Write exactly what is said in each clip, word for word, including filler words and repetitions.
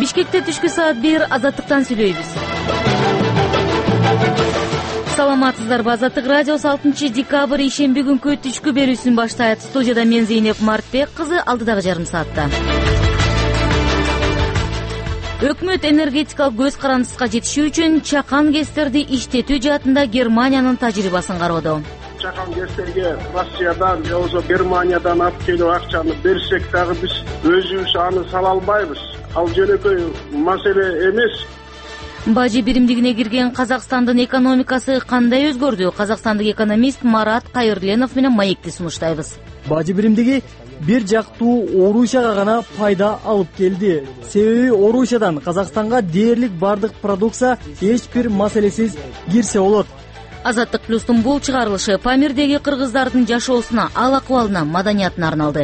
Бишкекте түшкү саат бир Азаттыктан сүйлөйбүз. Саламатсыздарбы? Азаттык радиосу алтынчы декабрь ишемби күнкү түшкү берүүсүн баштайт. Студияда мен Зейнеп Мартбек кызы, алдыдагы жарым саатта. Өкмөт энергетикалык көз карандыска жетишүү үчүн чакан гэстерди иштетүү жаатында Германиянын тажрыйбасын кароодо. Чакан гэстерге Россиядан же болбосо Германиядан алып келип акчаны берсек дагы биз өзүбүз аны сала албайбыз. Ал жөнөкөй маселе эмес. Бажы биримдигине кирген Казакстандын экономикасы кандай өзгөрдү? Казакстандык экономист Марат Кайырленов менен маекти сунуштайбыз. Бажы биримдиги бир жактуу Орусияга гана пайда алып келди. Себеби Орусиядан Казакстанга дээрлик бардык продукция эч бир маселесиз кирсе болот. Азаттык плюстун бул чыгарылышы Памирдеги кыргыздардын жашоосуна, ал акыбалына, маданиятына арналды.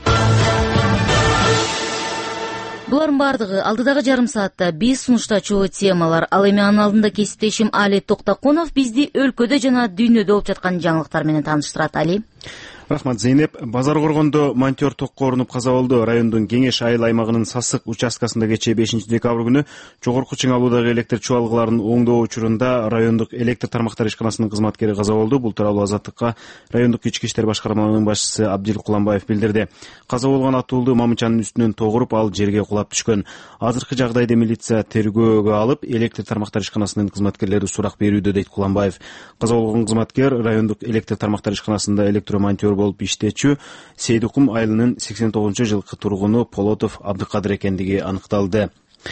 Булардын бардыгы алдыдагы жарым саатта биз сунуштачу темалар. Ал эми анын алдында кесиптешим Али Токтокунов бизди өлкөдө жана дүйнөдө болуп жаткан жаңылыктар менен тааныштырат. Али. Рахмат, Зейнеп. Базар коргондо монтер токко урунуп каза болду. Райондун Кеңеш айыл аймагынын Сасык участкасында кечээ бешинчи декабрь күнү жогорку чыңалуудагы электр чубалгыларын оңдоо учурунда райондук электр тармактары ишканасынын кызматкери каза болду. Бул тууралуу Азаттыкка райондук ички иштер башкармалыгынын башчысы Абдил Куланбаев билдирди. Каза болгон атуулду мамычанын үстүнөн тогуруп, ал жерге кулап түшкөн. Азыркы жагдайды милиция тергөөгө алып, электр тармактары ишканасынын кызматкерлери сурак берүүдө, дейт Куланбаев. Каза болгон кызматкер райондук электр тармактары ишканасында электромонтер болуп иштечү Сейдукум айылынын сексен тогузунчу жылкы тургуну Полотов Абдыкадыр экендиги аныкталды.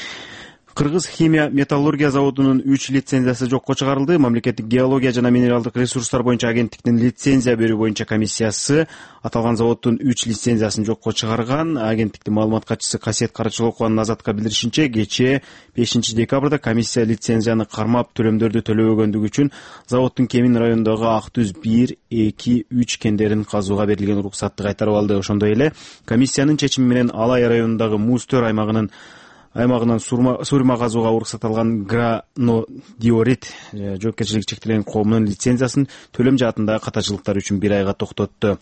Кыргыз химия металлургия заводунун үч лицензиясы жокко чыгарылды. Мамлекеттик геология жана минералдык ресурстар боюнча агенттиктин лицензия берүү боюнча комиссиясы аталган заводдун үч лицензиясын жокко чыгарган. Агенттиктин маалымат катчысы Касиет Карачылокованын Азатка билдиришинче, кечээ бешинчи декабрда комиссия лицензияны кармап төлөмдөрдү төлөбөгөндүгү үчүн заводдун Кемин районундагы Ак Түз бир, эки, үч кендерин казууга берилген уруксатты кайтарып алды. Ошондой эле комиссиянын чечими менен Алай районундагы Муз Төр аймагынын аймагынан сурма казууга уруксат алган гранодиорит жоопкерчилиги чектелген коомунун лицензиясын төлөм жаатындагы катачылыктар үчүн бир айга токтотту.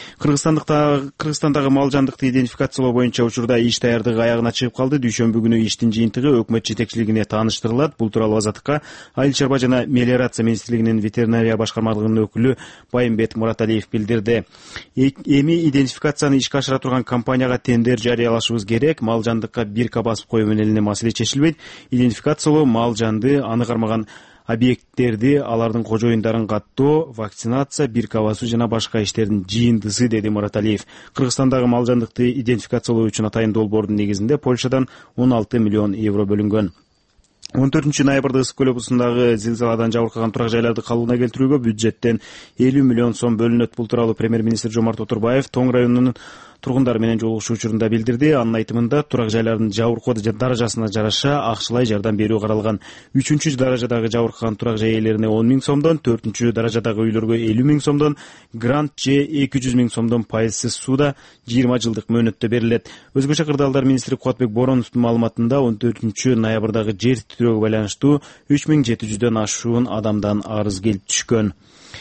Кыргызстандагы мал жандыкты идентификациялоо боюнча учурда иш даярдыгы аягына чыгып калды. Дүйшөмбү күнү иштин жыйынтыгы өкмөт жетекчилигине тааныштырылат. Бул тууралуу Азаттыкка Айыл чарба жана мелиорация министрлигинин ветеринария башкармалыгынын өкүлү Байымбет Мураталиев билдирди. Эми идентификацияны ишке ашыра турган компанияга тендер жарыялашыбыз керек. Мал жандыкка бирка басып коюу менен эле маселе чечилбейт. Идентификациялоо мал жанды, аны кармаган объекттерди, алардын кожоюндарын каттоо, вакцинация, бирка басуу жана башка иштердин жыйындысы, деди Мураталиев. Кыргызстандагы мал жандыкты идентификациялоо үчүн атайын долбоордун негизинде Польшадан он алты миллион евро бөлүнгөн. он төртүнчү ноябрда Ысык көл облусундагы зилзаладан жабыркаган турак жайларды калыбына келтирүүгө бюджеттен элүү миллион сом бөлүнөт. Бул тууралуу премьер-министр Жомарт Отурбаев Тоң районунун тургундары менен жолугушуу учурунда билдирди. Анын айтымында турак жайлардын жабыркоо даражасына жараша акчалай жардам берүү каралган. үчүнчү даражадагы жабыркаган турак жай ээлерине он миң сомдон, төртүнчү даражадагы үйлөргө элүү миң сомдон, грант же эки жүз миң сомдон пайызсыз сууда жыйырма жылдык мөөнөттө берилет. Өзгөчө кырдаалдар министри Кубатбек Бороновдун маалыматында он төртүнчү ноябрдагы жер титирөөгө байланыштуу үч миң жети жүздөн ашуун адамдан арыз келип түшкөн.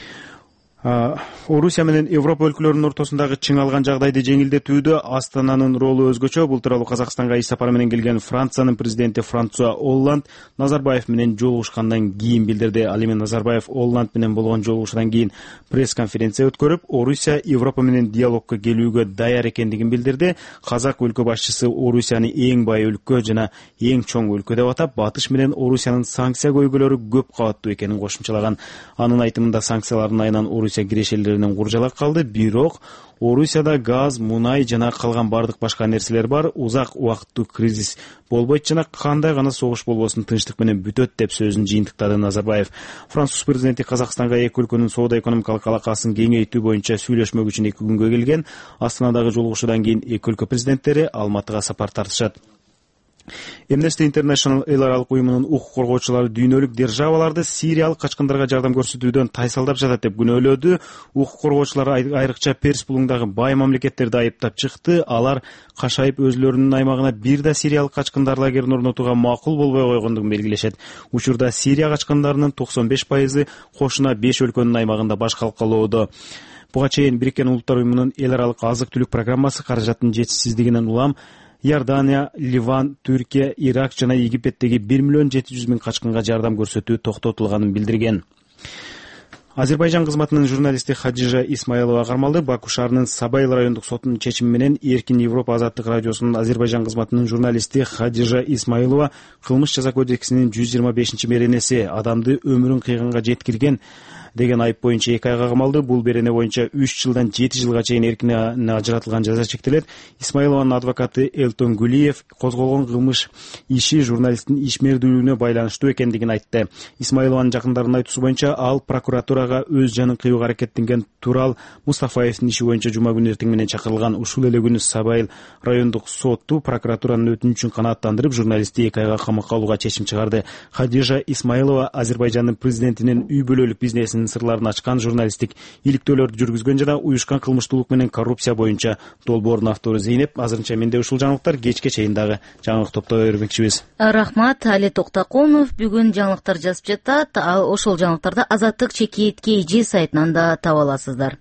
Орусия менен Европа өлкөлөрүнүн ортосундагы чыңалган жагдайды жеңилдетүүдө Астананын ролу өзгөчө. Бул тууралуу Казакстанга иш сапары менен келген Франциянын президенти Франсуа Олланд Назарбаев менен жолугушкандан кийин билдирди. Ал эми Назарбаев Олланд менен болгон жолугушуудан кийин пресс-конференция өткөрүп, Орусия Европа менен диалогко келүүгө даяр экендигин билдирди. Казак өлкө башчысы Орусияны эң бай өлкө жана эң чоң өлкө деп атап, Батыш менен Орусиянын санкция көйгөлөрү көп кабаттуу экенин кошумчалаган. Анын айтымында санкциялардын айынан Орусия кирешелеринен куржалак калды. Бирок Орусияда газ, мунай жана калган бардык башка нерселер бар. Узак убакыттуу кризис болбойт жана кандай гана согуш болбосун тынчтык менен бүтөт деп сөзүн жыйынтыктады Назарбаев. Француз президенти Казакстанга эки өлкөнүн соода экономикалык алакасын кеңейтүү боюнча сүйлөшмөк үчүн эки күнгө келген. Астанадагы жолугушуудан кийин эки өлкө президенттери Алматыга сапар тартышат. Amnesty International эл аралык уюмунун укук коргоочулары дүйнөлүк державаларды сириялык качкындарга жардам көрсөтүүдөн тайсалдап жатат деп күнөөлөдү. Укук коргоочулар айрыкча Перс булуңдагы бай мамлекеттерди айыптап чыкты. Алар кашайып өзлөрүнүн аймагына бир да сириялык качкындар лагерин орнотууга макул болбой койгондугун белгилешет. Учурда Сирия качкындарынын токсон беш пайызы кошуна беш өлкөнүн аймагында баш калкалоодо. Буга чейин Бириккен Улуттар уюмунун эл аралык азык түлүк программасы каражаттын жетишсиздигинен улам Иордания, Ливан, Түркия, Ирак жана Египеттеги бир миллион жети жүз миң качкынга жардам көрсөтүү токтотулганын билдирген. Азербайжан кызматынын журналисти Хадижа Исмаилова кармалды. Баку шаарынын Сабайл райондук сотунун чечими менен Эркин Европа азаттык радиосунун Азербайжан кызматынын журналисти Хадижа Исмаилова кылмыш жаза кодексинин жүз жыйырма бешинчи беренеси адамды өмүрүн кыйганга жеткирген деген айып боюнча эки айга камалды. Бул берене боюнча үч жылдан жети жылга чейин эркинден ажыратылган жаза чектелет. Исмаилованын адвокаты Элтон Гулиев козголгон кылмыш иши журналисттин ишмердүүлүгүнө байланыштуу экендигин айтты. Исмаилованын жакындарынын айтуусу боюнча ал прокуратурага өз жанын кыюуга аракеттенген Турал Мустафаевдин иши боюнча жума күнү эртең менен чакырылган. Ушул эле күнү Сабайл райондук соту прокуратуранын өтүнүчүн канааттандырып, журналистти эки айга камакка алууга чечим чыгарды. Хадижа Исмаилова Азербайжандын президентинин үй бүлөлүк бизнесинин сырларын ачкан, журналисттик иликтөөлөрдү жүргүзгөн жана уюшкан кылмыштуулук менен коррупция боюнча долбоордун автору. Зейнеп, азырынча менде ушул жаңылыктар. Кечке чейин дагы жаңылык топтоп бермекчибиз. Рахмат. Али Токтаконов бүгүн жаңылыктар жазып жатат. Ал ошол жаңылыктарды Азаттык чекит kg сайтынан да таба аласыздар.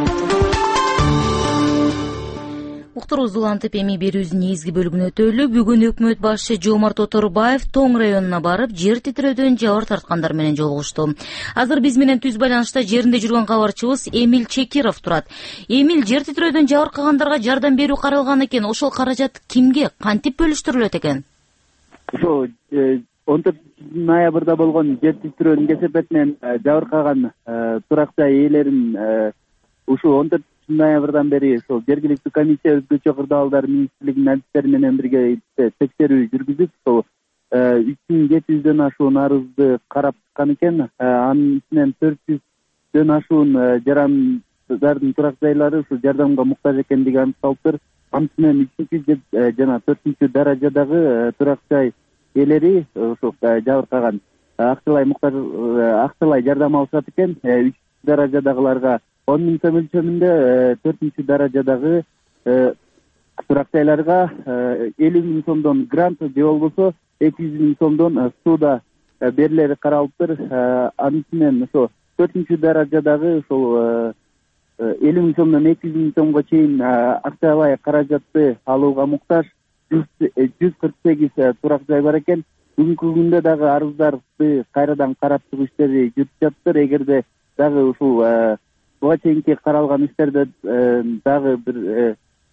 Уктурубуз улантып эми берүүбүздүн негизги бөлүгүнө өтөлү. Бүгүн өкмөт башчы Жомарт Оторбаев Тоң районуна барып, жер титирөөдөн жабыр тарткандар менен жолугушту. Азыр биз менен түз байланышта жеринде жүргөн кабарчыбыз Эмиль Чекиров турат. Эмиль, жер титирөөдөн жабыр калгандарга жардам берүү каралган экен. Ошол каражат кимге, кантип бөлүштүрүлөт экен? Ошо он төртүнчү ноябрда болгон жер титирөөнүн кесепетинен жабыр калган турак жай ээлерин ушул он төртүнчү ноябрдан бери ошол жергиликтүү комиссия өзгөчө кырдаалдар министрлигинин адистери менен бирге текшерүү жүргүзүп, ошол үч миң жети жүздөн ашуун арызды карап чыккан экен. Анын ичинен төрт жүздөн ашуун жарандардын турак жайлары ушул жардамга муктаж экендиги аныкталыптыр. Анын ичинен үчүнчү жана төртүнчү даражадагы турак жай ээлери ошол жабыр калган. Акчалай муктаж акчалай жардам алышат экен. Үчүнчү даражадагыларга он миң сом өлчөмүндө, төртүнчү даражадагы турак жайларга элүү миң сомдон грант же болбосо эки жүз миң сомдон сууда берилери каралыптыр. Анын ичинен ошо төртүнчү даражадагы ошол элүү миң сомдон эки жүз миң сомго чейин акчалай каражатты алууга муктаж жүз кырк сегиз турак жай бар экен. Бүгүнкү күндө дагы арыздарды кайрадан карап чыгуу иштери жүрүп жатыптыр. Эгерде дагы ушул буга чейинки каралган иштерде дагы бир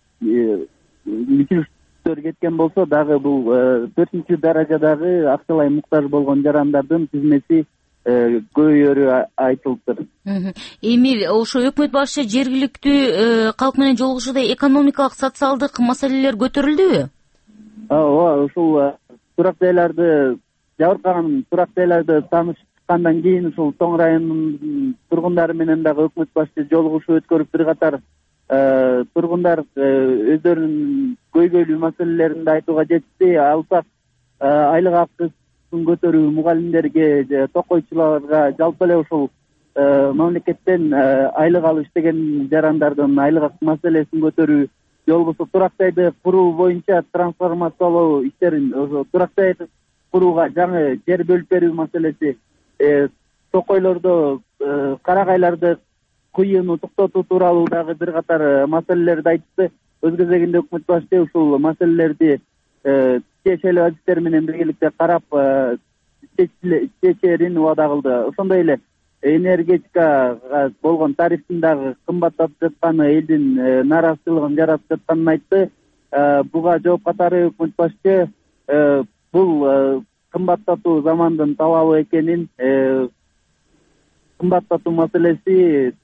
мүчүлүштөр кеткен болсо, дагы бул төртүнчү даражадагы акчалай муктаж болгон жарандардын тизмеси көбөйөрү айтылыптыр. Эмиль, ошо өкмөт башы жергиликтүү калк менен жолугушууда экономикалык, социалдык маселелер көтөрүлдүбү? Ооба, ушул турак жайларды жабыр калган турак жайларды таанышып чыккандан кийин ушул Тоң районунун тургундары менен дагы өкмөт башчы жолугушуу өткөрүп, бир катар тургундар өздөрүнүн көйгөйлүү маселелерин да айтууга жетишти. Алсак, айлык акысын көтөрүү, мугалимдерге, токойчуларга, жалпы эле ушул мамлекеттен айлык алып иштеген жарандардын айлык акы маселесин көтөрүү, же болбосо турак жайды куруу боюнча трансформациялоо иштерин, ошо турак жайды курууга жаңы жер бөлүп берүү маселеси, токойлордо карагайларды кыйууну токтотуу тууралуу дагы бир катар маселелерди айтты. Өз кезегинде өкмөт башчы ушул маселелерди тиешелүү адистер менен биргеликте карап чечерин убада кылды. Ошондой эле энергетикага болгон тарифтин дагы кымбаттап жатканы элдин нааразычылыгын жаратып жатканын айтты. Буга жооп катары өкмөт башчы бул кымбаттатуу замандын талабы экенин, кымбаттатуу маселеси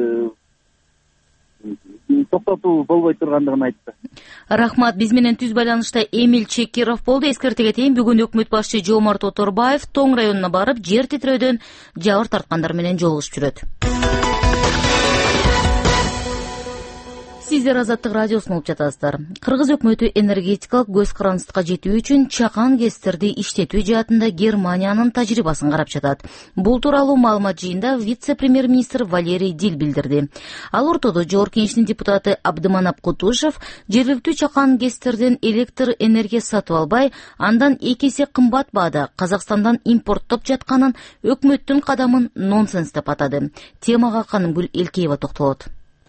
токтотуу болбой тургандыгын айтты. Рахмат. Биз менен түз байланышта Эмиль Чекиров болду. Эскерте кетейин, бүгүн өкмөт башчы Жомарт Оторбаев Тоң районуна барып, жер титирөөдөн жабыр тарткандар менен жолугушуп жүрөт. Сиздер Азаттык радиосун угуп жатасыздар. Кыргыз өкмөтү энергетикалык көз карандыкка жетүү үчүн чакан гэстерди иштетүү жаатында Германиянын тажрыйбасын карап жатат. Бул тууралуу маалымат жыйында вице-премьер-министр Валерий Дил билдирди. Ал ортодо Жогорку Кеңештин депутаты Абдыманап Кутушев жергиликтүү чакан гэстерден электр энергия сатып албай, андан эки эсе кымбат баада Казакстандан импорттоп жатканын өкмөттүн кадамын нонсенс деп атады. Темага Канымгүл Элкеева токтолот.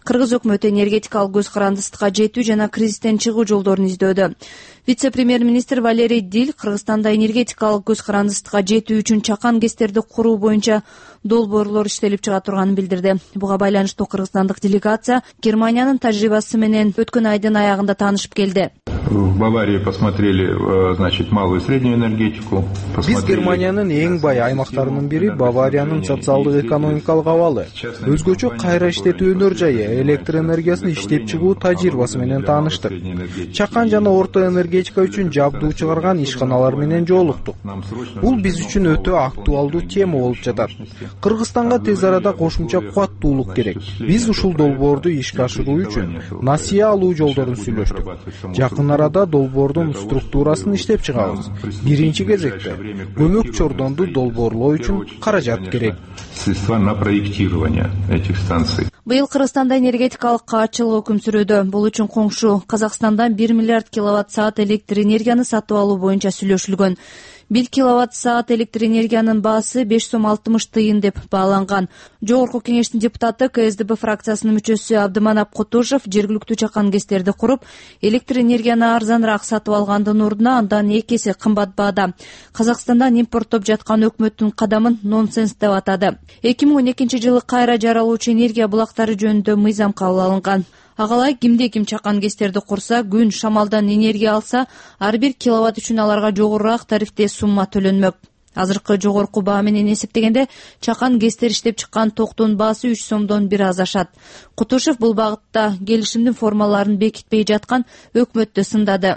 Кыргыз өкмөтү энергетикалык көз карандысыкка жетүү жана кризистен чыгуу жолдорун издөдө. Вице-премьер-министр Валерий Диль Кыргызстанда энергетикалык көз карандысыкка жетүү үчүн чакан ГЭСтерди куруу боюнча долбоорлор иштелип чыга турганын билдирди. Буга байланыштуу кыргызстандык делегация Германиянын тажрыйбасы менен өткөн айдын аягында таанышып келди. В Баварии посмотрели, значит, малую и среднюю энергетику. Биз Германиянын эң бай аймактарынын бири Бавариянын социалдык экономикалык абалы, өзгөчө кайра иштетүү өнөр жайы, электр энергиясын иштеп чыгуу тажрыйбасы менен тааныштык. Чакан жана орто энергетика үчүн жабдуу чыгарган ишканалар менен жолуктук. Бул биз үчүн өтө актуалдуу тема болуп жатат. Кыргызстанга тез арада кошумча кубаттуулук керек. Биз ушул долбоорду ишке ашыруу үчүн насыя алуу жолдорун сүйлөштүк. Жакын арада долбоордун структурасын иштеп чыгабыз. Биринчи кезекте көмөк чордонду долбоорлоо үчүн каражат керек. Средства на проектирование этих станций. Быйыл Кыргызстанда энергетикалык каатчылык өкүм сүрүүдө. Бул үчүн коңшу Казакстандан бир миллиард киловатт саат электр энергияны сатып алуу боюнча сүйлөшүлгөн. бир киловатт саат электр энергиянын баасы беш сом алтымыш тыйын деп бааланган. Жогорку кеңештин депутаты КСДП фракциясынын мүчөсү Абдыманап Кутушев жергиликтүү чакан ГЭСтерди куруп, электр энергияны арзаныраак сатып алгандын ордуна андан эки эсе кымбат баада Казакстандан импорттоп жаткан өкмөттүн кадамын нонсенс деп атады. эки миң он экинчи жылы кайра жаралуучу энергия булактары жөнүндө мыйзам кабыл алынган. Агалай кимде ким чакан ГЭСтерди курса, күн шамалдан энергия алса, ар бир киловатт үчүн аларга жогорураак тарифте сумма төлөнмөк. Азыркы жогорку баа менен эсептегенде чакан ГЭСтер иштеп чыккан токтун баасы үч сомдон бир аз ашат. Кутушев бул багытта келишимдин формаларын бекитпей жаткан өкмөттү сындады.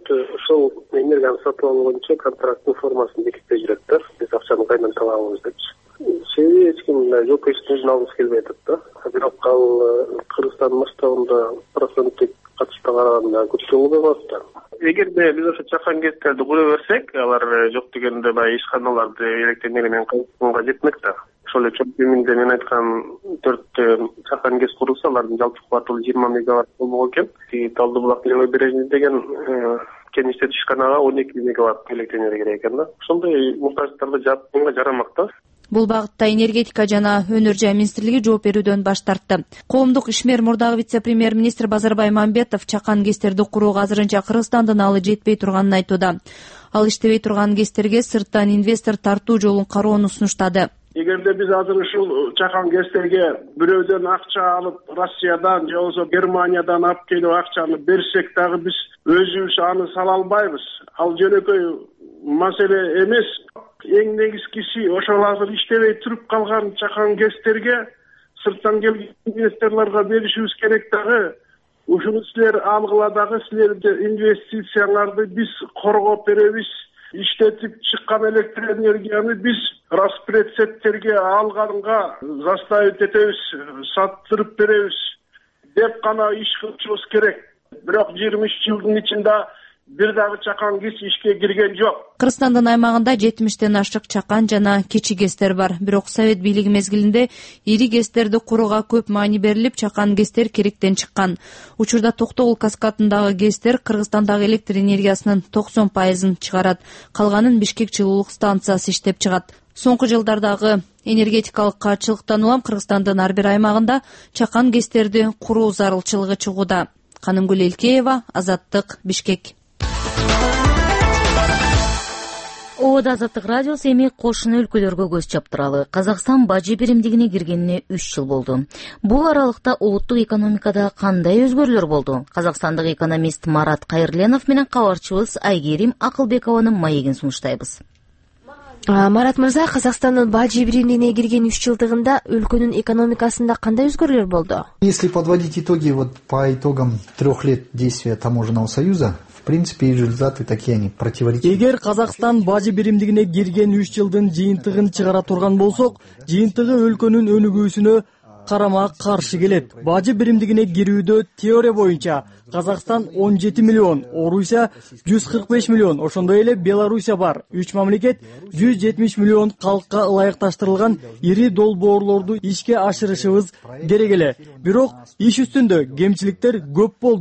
Ошол энергияны сатып алуу боюнча контракттын формасын бекитпей жүрөт да. Биз акчаны кайдан табабыз депчи. Себеби эч ким жок эчтен алгысы келбей атат да. Бирок ал Кыргызстан масштабында проценттик катышта караганда көчкөн болот да. Эгерде биз ошо чакан ГЭСтерди кура берсек, алар жок дегенде баягы ишканаларды электр энергия менен камтууга жетмек да. Ошол эле чоң кеминде мен айткан төрт чакан ГЭС курулса, алардын жалпы кубаттуулугу жыйырма мегаватт болмок экен. Талды булак Левобережный деген кен иштетүү ишканага он эки мегаватт электр энергия керек экен да. Ошондой муктаждарды жапканга жарамак да. Бул багытта энергетика жана өнөр жай министрлиги жооп берүүдөн баш тартты. Коомдук ишмер мурдагы вице-премьер-министр Базарбай Мамбетов чакан ГЭСтерди курууга азырынча Кыргызстандын алы жетпей турганын айтууда. Ал иштебей турган ГЭСтерге сырттан инвестор тартуу жолун кароону сунуштады. Эгерде биз азыр ушул чакан ГЭСтерге бирөөдөн акча алып, Россиядан же болбосо Германиядан алып келип акчаны берсек дагы биз өзүбүз аны сала албайбыз. Ал жөнөкөй маселе эмес. Эң негизгиси ошол азыр иштебей туруп калган чакан ГЭСтерге сырттан келген инвесторлорго беришибиз керек дагы. Ушуну силер алгыла дагы силердин инвестицияңарды биз коргоп беребиз. Иштетип чыккан электр энергияны биз распредсеттерге алганга заставить этебиз, саттырып беребиз деп гана иш кылышыбыз керек. Бирок жыйырма үч жылдын ичинде бир дагы чакан ГЭС ишке кирген жок. Кыргызстандын аймагында жетимиштен ашык чакан жана кичи ГЭСтер бар. Бирок Совет бийлиги мезгилинде ири ГЭСтерди курууга көп маани берилип, чакан ГЭСтер керектен чыккан. Учурда Токтогул каскадындагы ГЭСтер Кыргызстандагы электр энергиясынын токсон пайызын чыгарат. Калганын Бишкек жылуулук станциясы иштеп чыгат. Соңку жылдардагы энергетикалык каатчылыктан улам Кыргызстандын ар бир аймагында чакан ГЭСтерди куруу зарылчылыгы чыгууда. Канымгүл Элкеева, Азаттык, Бишкек. Оода Азаттык радиосу эми кошуна өлкөлөргө көз чаптыралы. Казакстан бажы биримдигине киргенине үч жыл болду. Бул аралыкта улуттук экономикада кандай өзгөрүүлөр болду? Казакстандык экономист Марат Кайырленов менен кабарчыбыз Айгерим Акылбекованын маегин сунуштайбыз. Марат мырза, Казакстандын бажы биримдигине кирген үч жылдыгында өлкөнүн экономикасында кандай өзгөрүүлөр болду? Если подводить итоги вот по итогам трех лет действия таможенного союза, в принципе, результаты такие, они противоречивы. Эгер Казакстан бажы биримдигине кирген үч жылдын жыйынтыгын чыгара турган болсок, жыйынтыгы өлкөнүн өнүгүүсүнө карама каршы келет. Бажы биримдигине кирүүдө теория боюнча Казакстан он жети миллион, Орусия жүз кырк беш миллион, ошондой эле Белоруссия бар. Үч мамлекет жүз жетимиш миллион калкка ылайыкташтырылган ири долбоорлорду ишке ашырышыбыз керек эле. Бирок иш үстүндө кемчиликтер көп болду.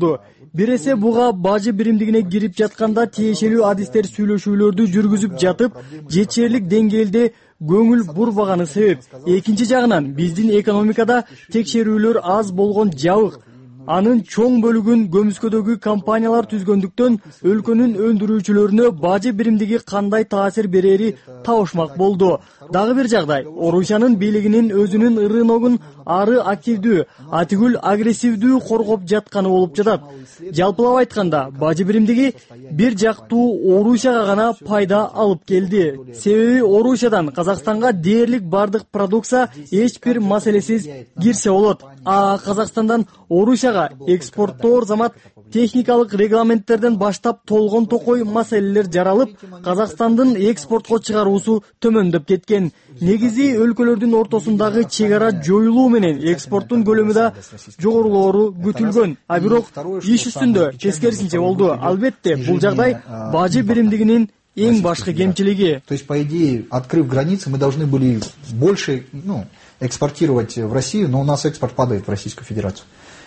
бир эсе буга бажы биримдигине кирип жатканда тиешелүү адистер сүйлөшүүлөрдү жүргүзүп жатып жетишерлик деңгээлде көңүл бурбаганы себеп. Экинчи жагынан биздин экономикада текшерүүлөр аз болгон жабык. Анын чоң бөлүгүн көмүскөдөгү компаниялар түзгөндүктөн өлкөнүн өндүрүүчүлөрүнө бажы биримдиги кандай таасир берери табышмак болду. Дагы бир жагдай, Орусиянын бийлигинин өзүнүн рыногун ары активдүү, атигүл агрессивдүү коргоп жатканы болуп жатат. Жалпылап айтканда, бажы биримдиги бир жактуу Орусияга гана пайда алып келди. Себеби Орусиядан Казакстанга дээрлик бардык продукция эч бир маселесиз кирсе болот. А Казакстандан Орусияга экспорттоор замат техникалык регламенттерден баштап толгон токой маселелер жаралып, Казакстандын экспортко чыгаруусу төмөндөп кеткен. Негизи өлкөлөрдүн ортосундагы чек ара жоюлуу менен экспорттун көлөмү да жогорулоору күтүлгөн. А бирок иш үстүндө тескерисинче болду. Албетте, бул жагдай бажы биримдигинин эң башкы кемчилиги. То есть, по идее, открыв границы, мы должны были больше, ну, экспортировать в Россию, но у нас экспорт падает в Российскую Федерацию.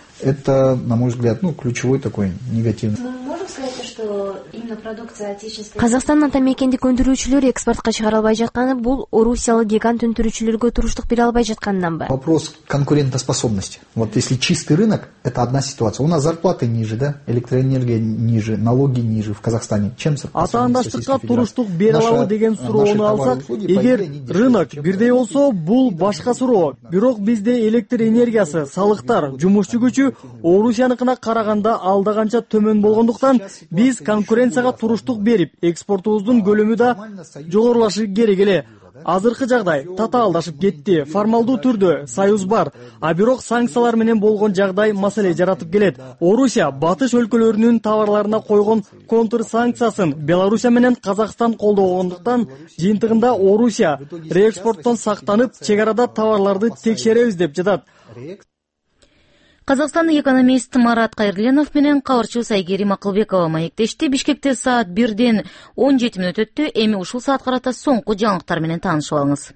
Это, на мой взгляд, ну, ключевой такой негативный. Мы можем сказать, что именно продукция отечественная. Казакстандын тамекендик өндүрүүчүлөрү экспортко чыгара албай жатканы бул орусиялык гигант өндүрүүчүлөргө туруштук бере албай жатканынан ба? Вопрос конкурентоспособности. Вот если чистый рынок, это одна ситуация. У нас зарплаты ниже, да, электроэнергия ниже, налоги ниже в Казахстане. Чем атаандаштыкка туруштук бере алабы деген суроону алсак, эгер рынок бирдей болсо, бул башка суроо. Бирок бизде электр энергиясы, салыктар, жумушчу күчү Орусияныкына караганда алда канча төмөн болгондуктан биз конкуренцияга туруштук берип, экспортубуздун көлөмү да жогорулашы керек эле. Азыркы жагдай татаалдашып кетти. Формалдуу түрдө союз бар, а бирок санкциялар менен болгон жагдай маселе жаратып келет. Орусия батыш өлкөлөрүнүн товарларына койгон контр санкциясын Белоруссия менен Казакстан колдогондуктан жыйынтыгында Орусия реэкспорттон сактанып, чек арада товарларды текшеребиз деп жатат. Казакстандык экономист Марат Кайырленов менен кабарчыбыз Айгерим Акылбекова маектешти. Бишкекте саат бирден он жети мүнөт өттү. Эми ушул саат карата соңку жаңылыктар менен таанышып алыңыз.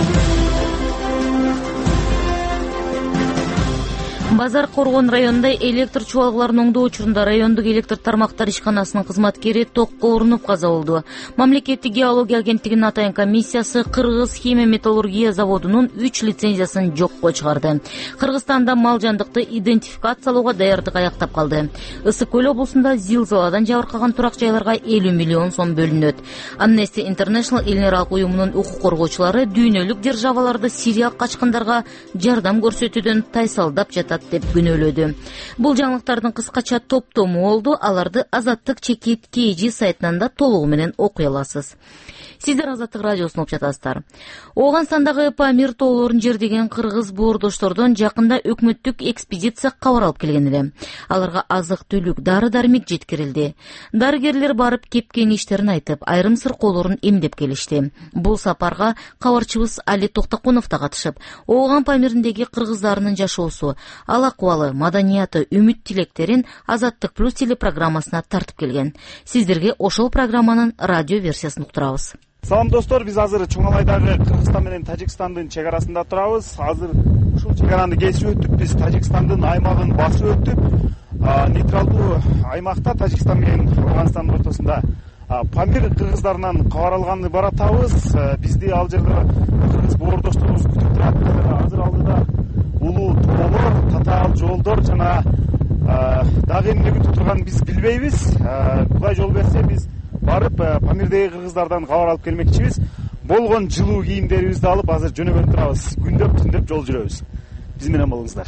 Базар Коргон районунда электр чубалгыларын оңдоо учурунда райондук электр тармактар ишканасынын кызматкери токко урунуп каза болду. Мамлекеттик геология агенттигинин атайын комиссиясы Кыргыз химия металлургия заводунун үч лицензиясын жокко чыгарды. Кыргызстанда мал жандыкты идентификациялоого даярдык аяктап калды. Ысык Көл облусунда зилзаладан жабыркаган турак жайларга элүү миллион сом бөлүнөт. Amnesty International эл аралык уюмунун укук коргоочулары дүйнөлүк державаларды Сирияга качкандарга жардам көрсөтүүдөн тайсалдап жатат деп күнөөлөдү. Бул жаңылыктардын кыскача топтому болду. Аларды Азаттык Чекит кей жи сайтынан да толугу менен окуй аласыз. Сиздер Азаттык радиосун угуп жатасыздар. Ооганстандагы Памир тоолорун жердеген кыргыз боордоштордон жакында өкмөттүк экспедиция кабар алып келген эле. Аларга азык-түлүк, дары-дармек жеткирилди. Дарыгерлер барып кепкен иштерин айтып, айрым сыркоолорун эмдеп келишти. Бул сапарга кабарчыбыз Али Токтокунов да катышып, Ооган Памириндеги кыргыздарынын жашоосу, ал акыбалы, маданияты, үмүт тилектерин Азаттык плюс телепрограммасына тартып келген. Сиздерге ошол программанын радио версиясын уктурабыз. Салам достор, биз азыр Чоңалайдагы Кыргызстан менен Тажикстандын чек арасында турабыз. Азыр ушул чек араны кесип өттүк. Биз Тажикстандын аймагын басып өттүк. Нейтралдуу аймакта Тажикстан менен Ооганстандын ортосунда Памир кыргыздарынан кабар алганды баратабыз. Бизди ал жерде кыргыз боордошторубуз күтүп турат. Азыр алдыда улуу тоолор, татаал жолдор жана дагы эмне күтүп турганын биз билбейбиз. Кудай жол берсе биз барып Памирдеги кыргыздардан кабар алып келмекчибиз. Болгон жылуу кийимдерибизди алып азыр жөнөгөн турабыз. Күндөп түндөп жол жүрөбүз. Биз менен болуңуздар.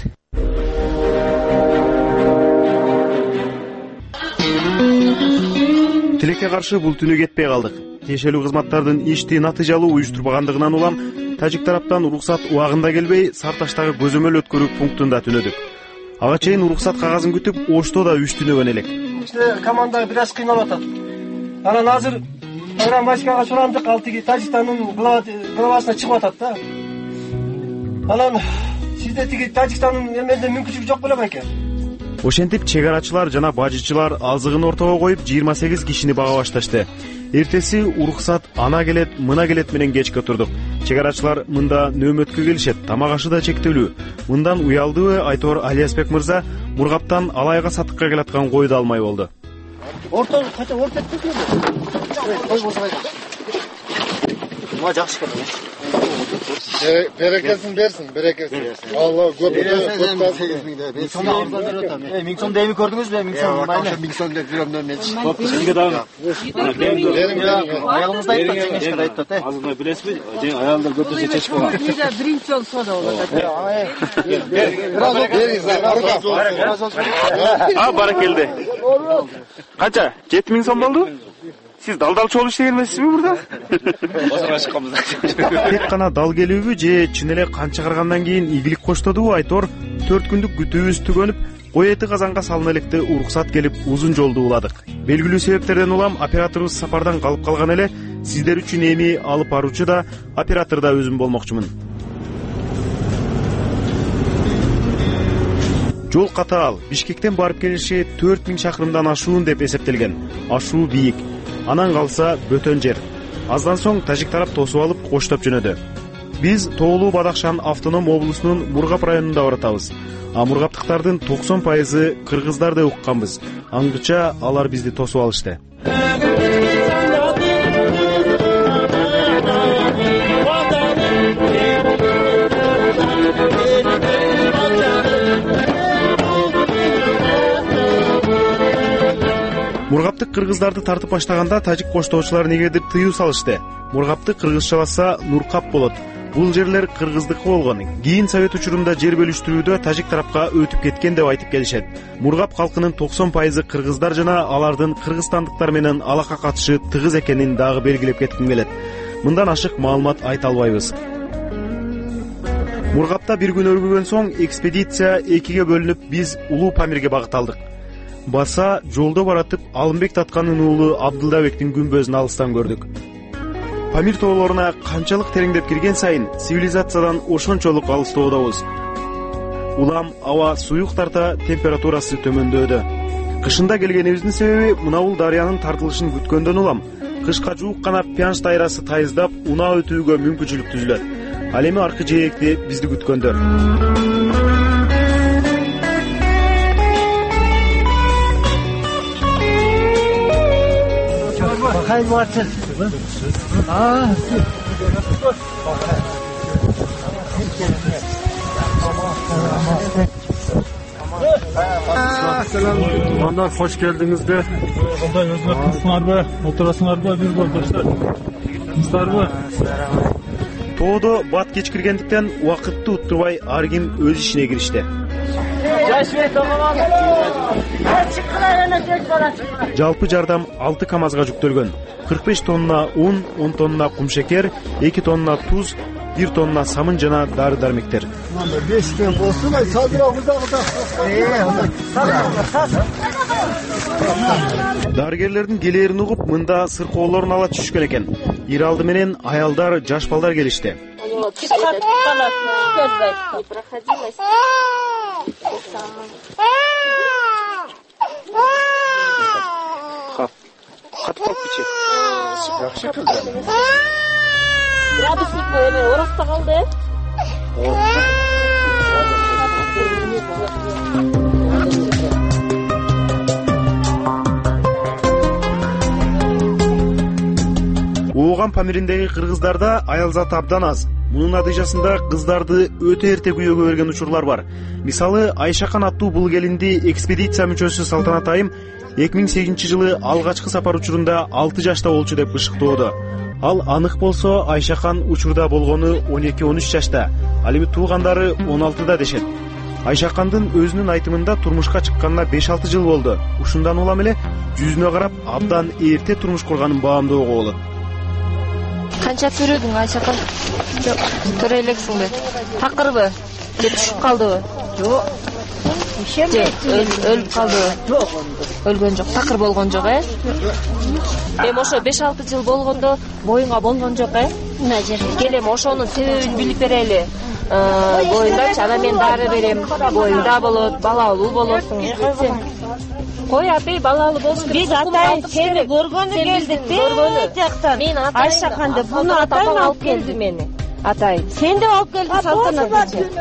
Тилекке каршы бул түнү кетпей калдык. Тиешелүү кызматтардын ишти натыйжалуу уюштурбагандыгынан улам тажик тараптан уруксат убагында келбей, Сарташтагы көзөмөл өткөрүү пунктунда түнөдүк. Ага чейин уруксат кагазын күтүп, Ошто да үч түнөгөн элек. Команда бир аз кыйналып атат. Анан азыр Майскага сурандык, ал тиги Тажикстандын главасына чыгып атат да. Анан сизде тиги Тажикстандын эмеде мүмкүнчүлүк жок беле байке? Ошентип чек арачылар жана бажычылар азыгын ортого коюп жыйырма сегиз кишини бага башташты. Эртеси уруксат ана келет, мына келет менен кечке отурдук. чек арачылар мында нөөмөткө келишет, тамак ашы да чектелүү. Мындан уялдыбы Айтор Алиасбек мырза Мургаптан алайга сатыкка келаткан койду алмай болду. Ортон кача орто кетти. Кой болсо кайда. Ма жакшы келди. Берекесин берсин, берекесин. Алла көп көп сегиз миң деп. миң сом дейми көрдүңүзбү? миң сом майны. миң сом деп жүрөм мен. Топ сизге дагы. Аялыңызда айтты, жеңешке айтты, э. Азырда билесизби? Аялдар көбүнчө чечип койгон. Бизде биринчи жолу сода болот. А, баракелде. Канча? жети миң сом болду? Сиз далдал чогуу иштеген эмессизби мурда? Базарга чыкканбыз. Тек гана дал келүүбү же чын эле кан чыгаргандан кийин игилик коштодубу Айтор? төрт күндүк күтүүбүз түгөнүп, кой эти казанга салына электе уруксат келип узун жолду уладык. Белгилүү себептерден улам операторубуз сапардан калып калган эле, сиздер үчүн эми алып баруучу да, оператор да өзүм болмокчумун. Жол катаал, Бишкектен барып келиши төрт миң шакырымдан ашуун деп эсептелген. Ашуу бийик. Анан калса бөтөн жер. Аздан соң тажик тарап тосуп алып коштоп жөнөдү. Биз Тоолуу Бадахшан автоном облусунун Мургап районунда баратабыз. А мургаптыктардын токсон пайызы кыргыздар деп укканбыз. Аңгыча алар бизди тосуп алышты. Мургаптык кыргыздарды тартып баштаганда тажик коштоочулар негедир тыюу салышты. Мургапты кыргызчаласа Нуркап болот. Бул жерлер кыргыздыкы болгон. Кийин совет учурунда жер бөлүштүрүүдө тажик тарапка өтүп кеткен деп айтып келишет. Мургап калкынын токсон пайызы кыргыздар жана алардын кыргызстандыктар менен алака катышы тыгыз экенин дагы белгилеп кетким келет. Мындан ашык маалымат айта албайбыз. Мургапта бир күн өргүгөн соң экспедиция экиге бөлүнүп биз Улуу Памирге багыт алдык. Баса жолдо баратып Алымбек Татканын уулу Абдылдабектин күмбөзүн алыстан көрдүк. Памир тоолоруна канчалык тереңдеп кирген сайын цивилизациядан ошончолук алыстоодобуз. Улам аба суюк тарта, температурасы төмөндөдө. Кышында келгенибиздин себеби мынабул дарыянын тартылышын күткөндөн улам. Кышка жуук гана Пянш дайрасы тайыздап унаа өтүүгө мүмкүнчүлүк түзүлөт. Ал эми аркы жээкте бизди күткөндөр. Hayır vardır. Aa. Selam. Hoş geldiniz de. Ondan özüne kızsınlar mı? Oturasınlar mı? Bir arkadaşlar. Kızlar mı? Тоодо бат кеч киргендиктен убакытты уттурбай ар ким өз ишине киришти. Жалпы жардам алты камазга жүктөлгөн. кырк беш тонна un, он тонна кумшекер, эки тонна туз, бир тонна самын жана дары-дармектер. Дарыгерлердин келээрин угуп, мында сыркоолорун ала түшкөн экен. Иралды менен аялдар, жаш балдар келишти. Катып калып кетчи. Жакшы кылды. Градусник эме оракта калды. Ооган Памириндеги кыргыздарда аял заты абдан аз. Мунун натыйжасында кыздарды өтө эрте күйөөгө берген учурлар бар. Мисалы, Айшакан аттуу бул келинди экспедиция мүчөсү Салтанат айым эки миң сегизинчи жылы алгачкы сапар учурунда алты жашта болчу деп бышыктоодо. Ал анык болсо Айшакан учурда болгону он эки он үч жашта, ал эми туугандары он алтыда дешет. Айшакандын өзүнүн айтымында турмушка чыкканына беш алты жыл болду. Ушундан улам эле жүзүнө карап абдан эрте турмуш курганын баамдоого болот. Канча төрөдүң Айшакан? Жок, төрө элексиңби? Такырбы? Же түшүп калдыбы? Жок. Өлүп калдыбы? Жок. Өлгөн жок, такыр болгон жок, э? Эми ошо беш алты жыл болгондо боюңа болгон жок, э? Келем ошонун себебин билип берели. Боюңдачы, анан мен дары берем, боюңда болот, балалуу болосуң. Кой апай, балалуу болуш керек. Биз атай сени көргөнү келдик, көргөнү жактан. Мен Айшаканды буну атаң алып келди мени. Атай, сен де алып келдің салтанат эче.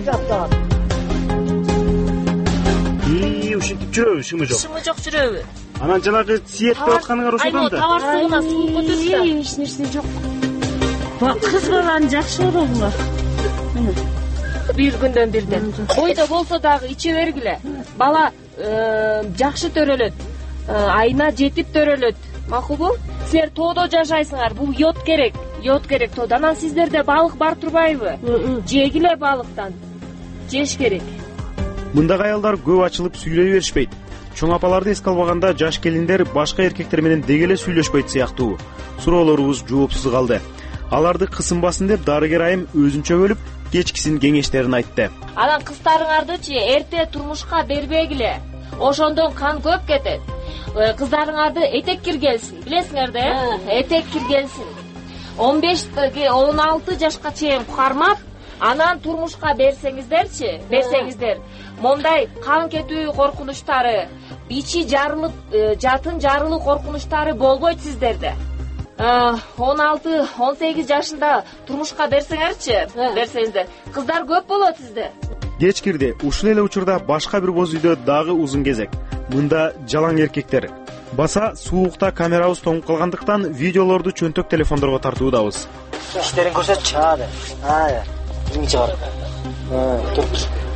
И, ушинтип жүрөбү, шымы жок. Шымы жок жүрөбү. Анан жанагы сиет деп атканыңар ошондон да. Товарсызына суу көтөрүп да. Эч нерсе жок. Кыз баланы жакшы көрөңүлөр. Бир күндөн бирден. Бойдо болсо дагы иче бергиле. Бала жакшы төрөлөт. Айына жетип төрөлөт. Макулбу? Силер тоодо жашайсыңар. Бул йод керек. Йод керек тоодо. Анан сиздерде балык бар турбайбы? Жегиле балыктан. Жеш керек. Мындагы аялдар көп ачылып сүйлөй беришпейт. Чоң апаларды эске албаганда жаш келиндер башка эркектер менен дегеле сүйлөшпөйт сыяктуу. Суроолорубуз жоопсуз калды. Аларды кысынбасын деп дарыгер айым өзүнчө бөлүп, кечкисин кеңештерин айтты. Анан кыздарыңардычы эрте турмушка бербегиле. Ошондон кан көп кетет. Кыздарыңарды этек киргелсин. Билесиңер да, этек киргелсин. он бештеги он алты жашка чейин кармап, анан турмушка берсеңиздерчи, берсеңиздер. Мондай кан кетүү коркунучтары, ичи жарылып, жатын жарылуу коркунучтары болбойт сиздерде. он алты он сегиз жашында турмушка берсеңерчи, берсеңиздер, кыздар көп болот сизде. Кеч кирди. Ушул эле учурда башка бир боз үйдө дагы узун кезек. Мында жалаң эркектер. Баса суукта камерабыз тоңуп калгандыктан видеолорду чөнтөк телефондорго тартуудабыз. Иштерин көрсөтчү. Ага. Ага. Эми чыгар. Ха, тур.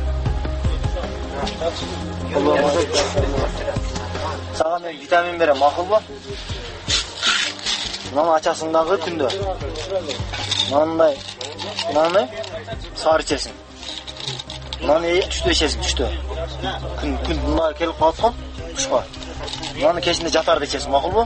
Сага мен витамин берем, макулбу? Мына ачасың дагы күндө. Мындай, мындай сары ичесиң. Мынаны түштө ичесиң, түштө. Күн күн мына келип калат го, тушка. Мынаны кечинде жатарда ичесиң, макулбу?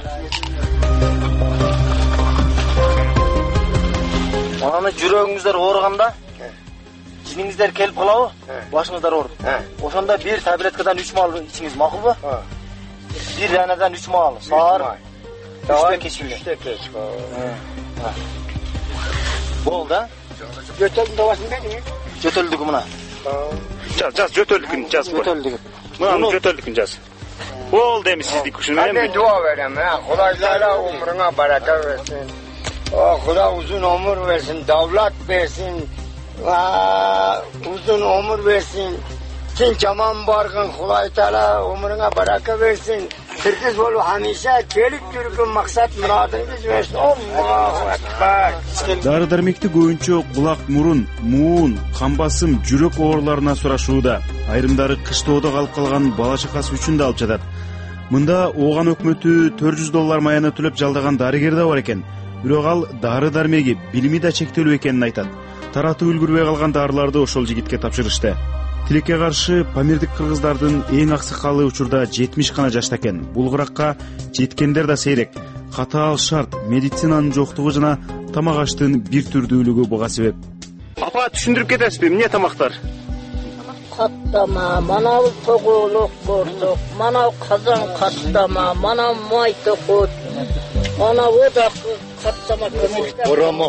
Мынаны жүрөгүңүздөр ооруганда, жиниңиздер келип калабы? Башыңыздар ооруп. Ошондо бир таблеткадан үч маал ичиңиз, макулбу? Бир данадан үч маал, саар. Түштө кечинде. Түштө кеч. Болду да? Жөтөлдүн добасын бериңи. Жөтөлдүгү мына. Жаз, жаз, жөтөлдүкүн жаз. Жөтөлдүгү. Мына жөтөлдүкүн жаз. Болду эми сиздики ушуну менен. Мен дуа берем, Кудай Таала умруңа барака берсин. Кудай uzun ömür versin, davlat versin. Uzun ömür versin. Tinch aman bargın Khuday Taala umruňa baraka versin. Kırgız bolup hamisha kelip жүргөн maksat muradыңыз versin. Allahu akbar. Дары дармекти көбүнчө кулак, мурун, муун, кан басым, жүрөк ооруларына сурашууда. Айрымдары кыштоодо калып калган бала чакасы үчүн да алып жатат. Мында Ооган өкмөтү төрт жүз доллар маяны төлөп жалдаган дарыгер да бар экен. Бирок ал дары дармеги билими да чектелүү экенин айтат. Таратып үлгүрбөй калган дарыларды ошол жигитке тапшырышты. Тилекке каршы памирдик кыргыздардын эң аксакалы учурда жетимиш гана жашта экен. Бул кыракка жеткендер да сейрек. Катаал шарт, медицинанын жоктугу жана тамак аштын бир түрдүүлүгү буга себеп. Апа, түшүндүрүп кетесизби, эмне тамактар? Каттама, манабы тоголок көрсөк, манабы казан каттама, манабы май токот, манабы да каттама көмөктө. Оромо.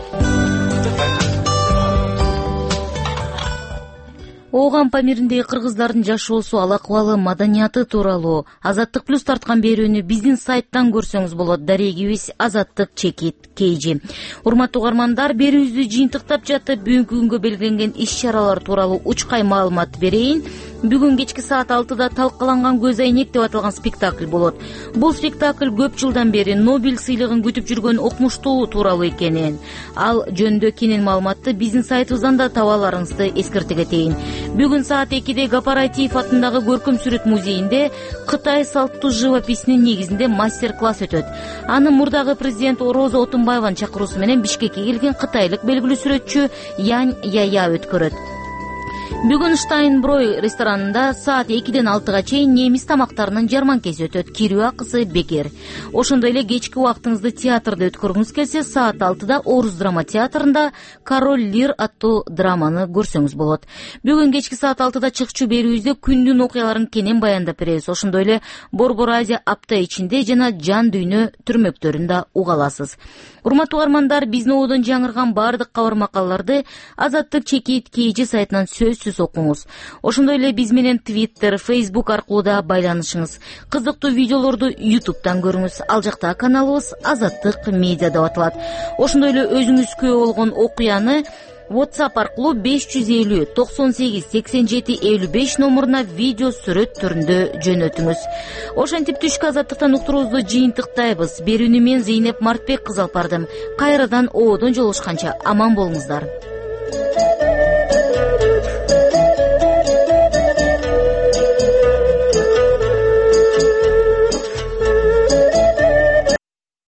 Ооган Памириндеги кыргыздардын жашоосу, ал акыбалы, маданияты тууралуу Азаттык плюс тарткан берүүнү биздин сайттан көрсөңүз болот. Дарегибиз Азаттык чекит кейжи. Урматтуу угармандар, берүүбүздү жыйынтыктап жатып, бүгүнкү күнгө белгиленген иш-чаралар тууралуу учкай маалымат берейин. Бүгүн кечки саат алтыда талкаланган Көз айнек деп аталган спектакль болот. Бул спектакль көп жылдан бери Нобель сыйлыгын күтүп жүргөн окумуштуу тууралуу экенин, ал жөнүндө кенен маалыматты биздин сайтыбыздан да таба аларыңызды эскерте кетейин. Бүгүн саат экиде Гапар Айтиев атындагы Көркөм сүрөт музейинде Кытай салттуу живописинин негизинде мастер-класс өтөт. Аны мурдагы президент Роза Отунбаеванын чакыруусу менен Бишкекке келген кытайлык белгилүү сүрөтчү Ян Яя өткөрөт. Бүгүн Штайнброй ресторанында саат экиден алтыга чейин немис тамактарынын жарманкеси өтөт. Кирүү акысы бекер. Ошондой эле кечки убактыңызды театрда өткөргүңүз келсе, саат алтыда Орус драма театрында Король Лир аттуу драманы көрсөңүз болот. Бүгүн кечки саат алтыда чыкчу берүүбүздө күндүн окуяларын кенен баяндап беребиз. Ошондой эле Борбор Азия апта ичинде жана жан дүйнө түрмөктөрүн да уга аласыз. Урматтуу угармандар, биздин оодон жаңырган баардык кабар макалаларды Азаттык чекит кейжи сайтынан сөзсүз тез окуңуз. Ошондой эле биз менен Twitter, Facebook аркылуу да байланышыңыз. Кызыктуу видеолорду YouTube'дан көрүңүз. Ал жакта каналыбыз Азаттык медиа деп аталат. Ошондой эле өзүңүз күбө болгон окуяны WhatsApp аркылуу беш жүз элүү токсон сегиз сексен жети элүү беш номуруна видео сүрөт түрүндө жөнөтүңүз. Ошентип түшкү Азаттыктан уктуруубузду жыйынтыктайбыз. Берүүнү мен Зейнеп Мартбек кызы алып бардым. Кайрадан оодон жолугушканча аман болуңуздар.